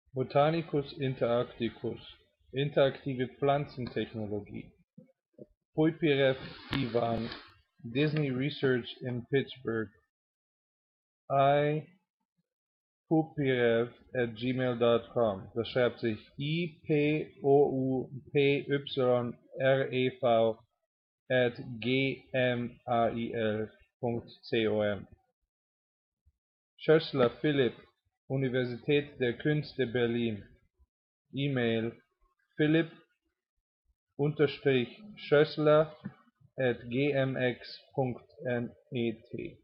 Botanicus interacticus, interaktive Pflanzentechnologie. Poipirev Ivan, Disney Research in Pittsburgh. iPoupyrev@gmail.com. Das schreibt sich IPOUPYREV@gmail.com. Schössler Philipp, Universität der Künste Berlin. E-Mail philipp.schössler@gmx.net.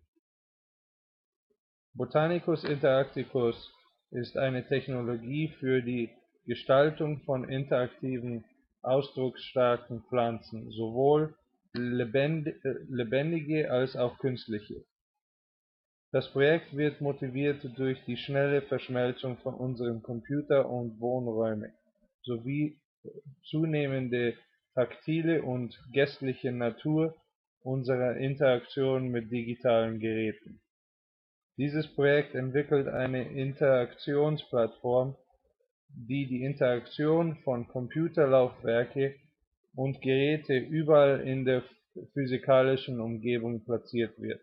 Botanicus interacticus ist eine Technologie für die Gestaltung von interaktiven, ausdrucksstarken Pflanzen, sowohl lebendige als auch künstliche. Das Projekt wird motiviert durch die schnelle Verschmelzung von unseren Computer- und Wohnräumen sowie zunehmende taktile und geistliche Natur unserer Interaktion mit digitalen Geräten. Dieses Projekt entwickelt eine Interaktionsplattform, die die Interaktion von Computerlaufwerke und Geräte überall in der physikalischen Umgebung platziert wird.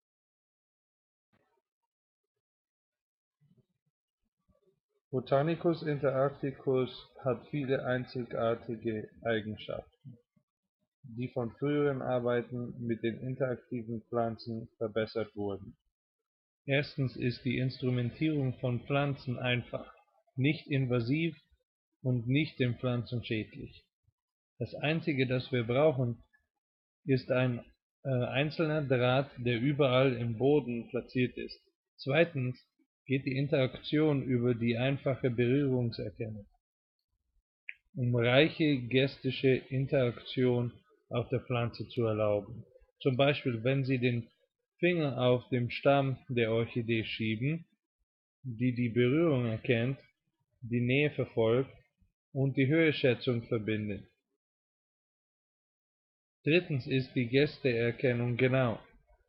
Botanicus interacticus hat viele einzigartige Eigenschaften, die von früheren Arbeiten mit den interaktiven Pflanzen verbessert wurden. Erstens ist die Instrumentierung von Pflanzen einfach, nicht invasiv und nicht den Pflanzen schädlich. Das Einzige, das wir brauchen, ist ein einzelner Draht, der überall im Boden platziert ist. Zweitens geht die Interaktion über die einfache Berührungserkennung, um reiche gestische Interaktion auf der Pflanze zu erlauben. Zum Beispiel, wenn Sie den Finger auf dem Stamm der Orchidee schieben, die die Berührung erkennt, die Nähe verfolgt und die Höheschätzung verbindet. Drittens ist die Gesteerkennung genau.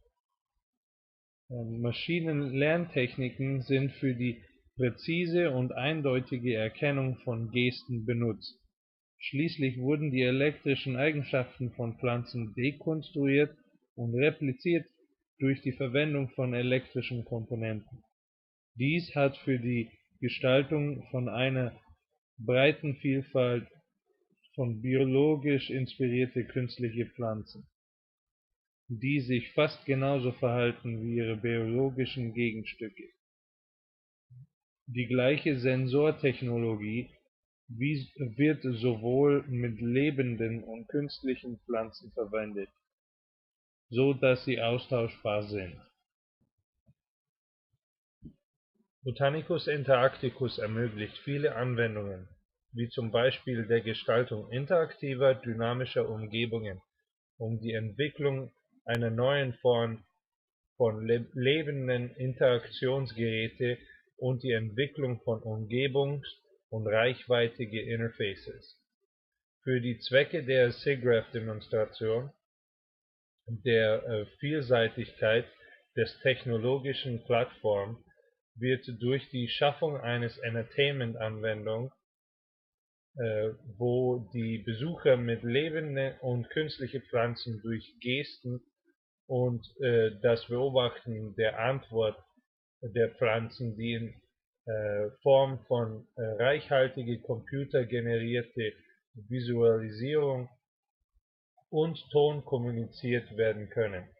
Maschinenlerntechniken sind für die präzise und eindeutige Erkennung von Gesten benutzt. Schließlich wurden die elektrischen Eigenschaften von Pflanzen dekonstruiert und repliziert durch die Verwendung von elektrischen Komponenten. Dies hat für die Gestaltung von einer breiten Vielfalt von biologisch inspirierte künstliche Pflanzen, die sich fast genauso verhalten wie ihre biologischen Gegenstücke. Die gleiche Sensortechnologie wird sowohl mit lebenden und künstlichen Pflanzen verwendet, so dass sie austauschbar sind. Botanicus interacticus ermöglicht viele Anwendungen, wie zum Beispiel der Gestaltung interaktiver, dynamischer Umgebungen, um die Entwicklung einer neuen Form von lebenden Interaktionsgeräte und die Entwicklung von umgebungs- und reichweite Interfaces. Für die Zwecke der SIGGRAPH-Demonstration der Vielseitigkeit des technologischen Plattform wird durch die Schaffung eines Entertainment-Anwendung, wo die Besucher mit lebenden und künstlichen Pflanzen durch Gesten und das Beobachten der Antwort der Pflanzen, die in Form von reichhaltige computergenerierte Visualisierung und Ton kommuniziert werden können.